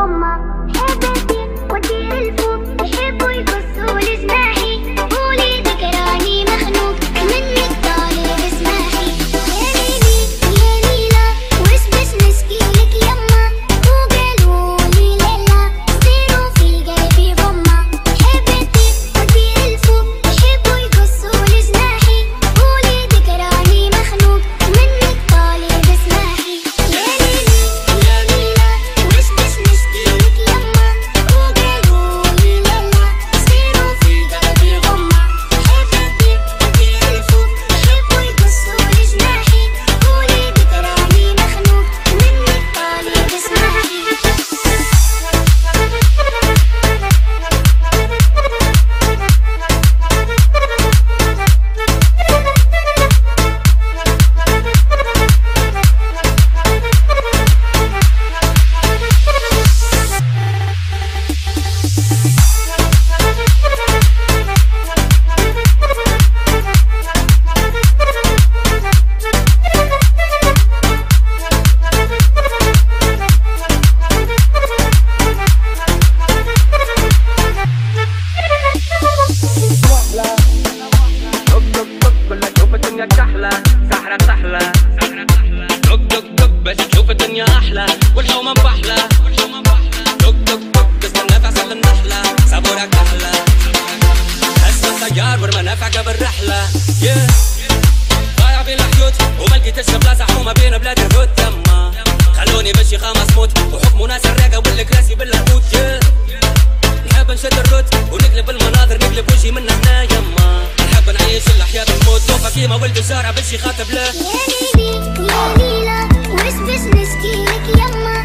ضايع بين الحيوط وما لقيتش بلاصه حومه بين بلاد الهود تما خلوني مشي خمس موت وحكموا ناس الراقه والكراسي بالهبوط نحب نشد الروت ونقلب المناظر نقلب وجهي من هنا يما نحب نعيش الحياه بموت توفى كيما ولد الزهره باش يخاطب له يا ليلي يا ليلى وش باش نشكي لك يما